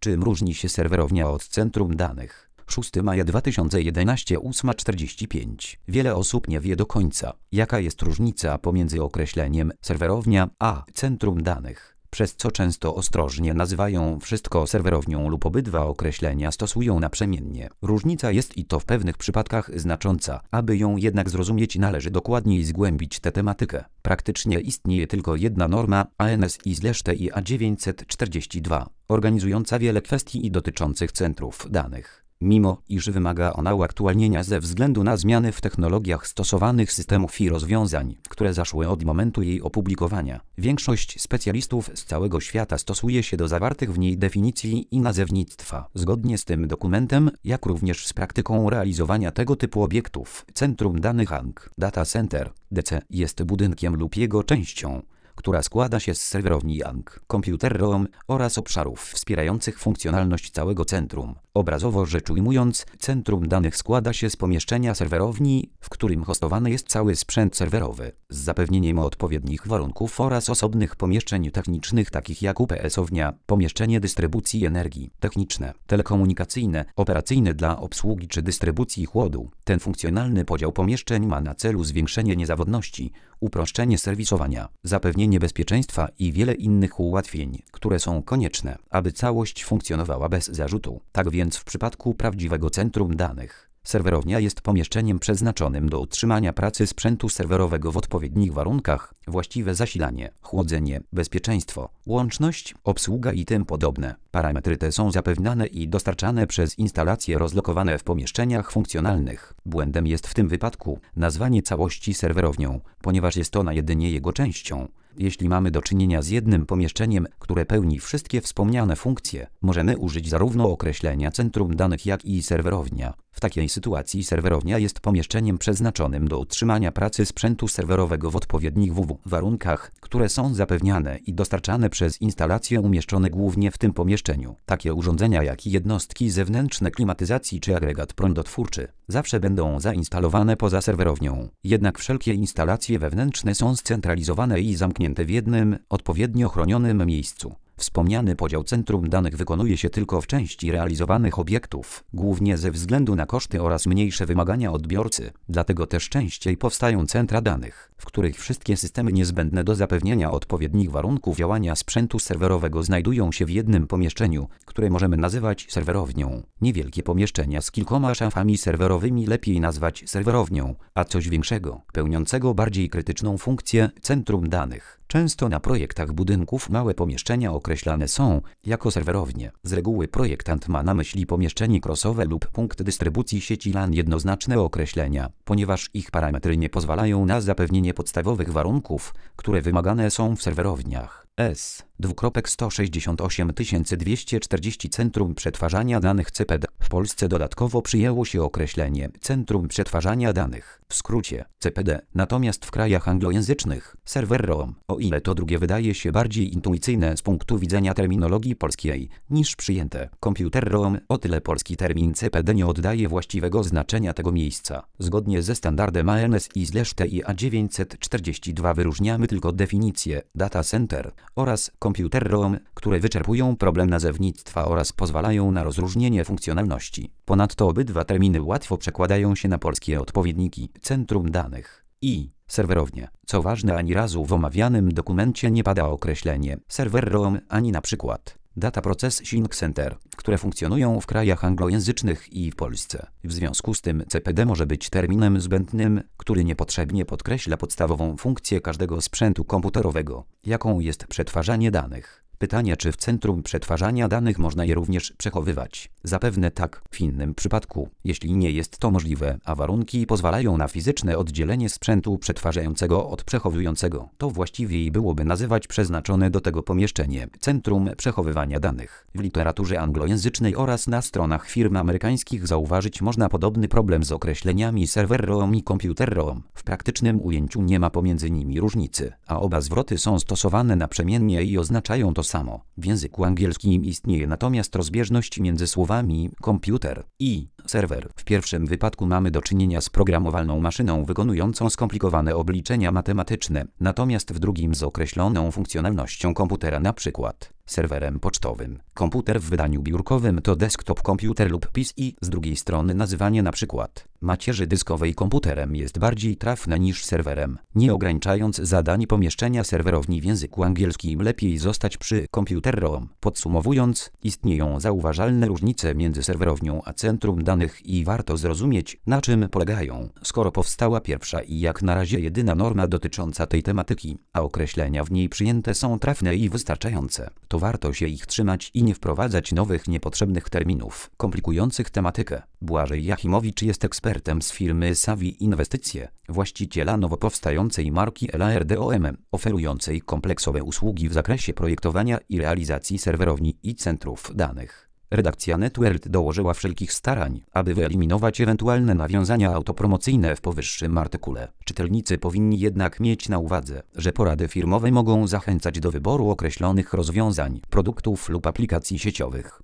Czym różni się serwerownia od centrum danych? 6 maja 2011, 8:45. Wiele osób nie wie do końca, jaka jest różnica pomiędzy określeniem serwerownia a centrum danych, przez co często ostrożnie nazywają wszystko serwerownią lub obydwa określenia stosują naprzemiennie. Różnica jest i to w pewnych przypadkach znacząca. Aby ją jednak zrozumieć, należy dokładniej zgłębić tę tematykę. Praktycznie istnieje tylko jedna norma ANSI/TIA 942, organizująca wiele kwestii dotyczących centrów danych. Mimo iż wymaga ona uaktualnienia ze względu na zmiany w technologiach stosowanych systemów i rozwiązań, które zaszły od momentu jej opublikowania, większość specjalistów z całego świata stosuje się do zawartych w niej definicji i nazewnictwa. Zgodnie z tym dokumentem, jak również z praktyką realizowania tego typu obiektów, centrum danych ANC, Data Center, DC, jest budynkiem lub jego częścią, która składa się z serwerowni ANC, Computer Room oraz obszarów wspierających funkcjonalność całego centrum. Obrazowo rzecz ujmując, centrum danych składa się z pomieszczenia serwerowni, w którym hostowany jest cały sprzęt serwerowy, z zapewnieniem odpowiednich warunków oraz osobnych pomieszczeń technicznych takich jak UPS-ownia, pomieszczenie dystrybucji energii, techniczne, telekomunikacyjne, operacyjne dla obsługi czy dystrybucji chłodu. Ten funkcjonalny podział pomieszczeń ma na celu zwiększenie niezawodności, uproszczenie serwisowania, zapewnienie bezpieczeństwa i wiele innych ułatwień, które są konieczne, aby całość funkcjonowała bez zarzutu. Tak więc w przypadku prawdziwego centrum danych, serwerownia jest pomieszczeniem przeznaczonym do utrzymania pracy sprzętu serwerowego w odpowiednich warunkach, właściwe zasilanie, chłodzenie, bezpieczeństwo, łączność, obsługa i tym podobne. Parametry te są zapewniane i dostarczane przez instalacje rozlokowane w pomieszczeniach funkcjonalnych. Błędem jest w tym wypadku nazwanie całości serwerownią, ponieważ jest ona jedynie jego częścią. Jeśli mamy do czynienia z jednym pomieszczeniem, które pełni wszystkie wspomniane funkcje, możemy użyć zarówno określenia centrum danych, jak i serwerownia. W takiej sytuacji serwerownia jest pomieszczeniem przeznaczonym do utrzymania pracy sprzętu serwerowego w odpowiednich warunkach, które są zapewniane i dostarczane przez instalacje umieszczone głównie w tym pomieszczeniu. Takie urządzenia jak jednostki zewnętrzne klimatyzacji czy agregat prądotwórczy zawsze będą zainstalowane poza serwerownią. Jednak wszelkie instalacje wewnętrzne są scentralizowane i zamknięte w jednym, odpowiednio chronionym miejscu. Wspomniany podział centrum danych wykonuje się tylko w części realizowanych obiektów, głównie ze względu na koszty oraz mniejsze wymagania odbiorcy. Dlatego też częściej powstają centra danych, w których wszystkie systemy niezbędne do zapewnienia odpowiednich warunków działania sprzętu serwerowego znajdują się w jednym pomieszczeniu, które możemy nazywać serwerownią. Niewielkie pomieszczenia z kilkoma szafami serwerowymi lepiej nazwać serwerownią, a coś większego, pełniącego bardziej krytyczną funkcję, centrum danych. Często na projektach budynków małe pomieszczenia określane są jako serwerownie. Z reguły projektant ma na myśli pomieszczenie crossowe lub punkt dystrybucji sieci LAN. Jednoznaczne określenia, ponieważ ich parametry nie pozwalają na zapewnienie podstawowych warunków, które wymagane są w serwerowniach. S:168 Centrum Przetwarzania Danych CPD. W Polsce dodatkowo przyjęło się określenie Centrum Przetwarzania Danych, w skrócie CPD, natomiast w krajach anglojęzycznych Server Room, o ile to drugie wydaje się bardziej intuicyjne z punktu widzenia terminologii polskiej niż przyjęte Computer Room, o tyle polski termin CPD nie oddaje właściwego znaczenia tego miejsca. Zgodnie ze standardem ANSI/TIA 942 wyróżniamy tylko definicję Data Center oraz Computer Room, które wyczerpują problem nazewnictwa oraz pozwalają na rozróżnienie funkcjonalności. Ponadto obydwa terminy łatwo przekładają się na polskie odpowiedniki centrum danych i serwerownie. Co ważne, ani razu w omawianym dokumencie nie pada określenie server room ani na przykład Data Processing Center, które funkcjonują w krajach anglojęzycznych i w Polsce. W związku z tym CPD może być terminem zbędnym, który niepotrzebnie podkreśla podstawową funkcję każdego sprzętu komputerowego, jaką jest przetwarzanie danych. Pytanie, czy w centrum przetwarzania danych można je również przechowywać? Zapewne tak, w innym przypadku, jeśli nie jest to możliwe, a warunki pozwalają na fizyczne oddzielenie sprzętu przetwarzającego od przechowującego, to właściwiej byłoby nazywać przeznaczone do tego pomieszczenie centrum przechowywania danych. W literaturze anglojęzycznej oraz na stronach firm amerykańskich zauważyć można podobny problem z określeniami server room i computer room. W praktycznym ujęciu nie ma pomiędzy nimi różnicy, a oba zwroty są stosowane naprzemiennie i oznaczają to samo. W języku angielskim istnieje natomiast rozbieżność między słowami komputer i serwer. W pierwszym wypadku mamy do czynienia z programowalną maszyną wykonującą skomplikowane obliczenia matematyczne, natomiast w drugim z określoną funkcjonalnością komputera, na przykład serwerem pocztowym. Komputer w wydaniu biurkowym to desktop komputer lub PC. Z drugiej strony nazywanie np. macierzy dyskowej komputerem jest bardziej trafne niż serwerem. Nie ograniczając zadań pomieszczenia serwerowni w języku angielskim, lepiej zostać przy komputer-ROM. Podsumowując, istnieją zauważalne różnice między serwerownią a centrum danych i warto zrozumieć, na czym polegają. Skoro powstała pierwsza i jak na razie jedyna norma dotycząca tej tematyki, a określenia w niej przyjęte są trafne i wystarczające, to warto się ich trzymać i nie wprowadzać nowych niepotrzebnych terminów komplikujących tematykę. Błażej Jachimowicz jest ekspertem z firmy Savi Inwestycje, właściciela nowo powstającej marki LARDOM, oferującej kompleksowe usługi w zakresie projektowania i realizacji serwerowni i centrów danych. Redakcja NetWorld dołożyła wszelkich starań, aby wyeliminować ewentualne nawiązania autopromocyjne w powyższym artykule. Czytelnicy powinni jednak mieć na uwadze, że porady firmowe mogą zachęcać do wyboru określonych rozwiązań, produktów lub aplikacji sieciowych.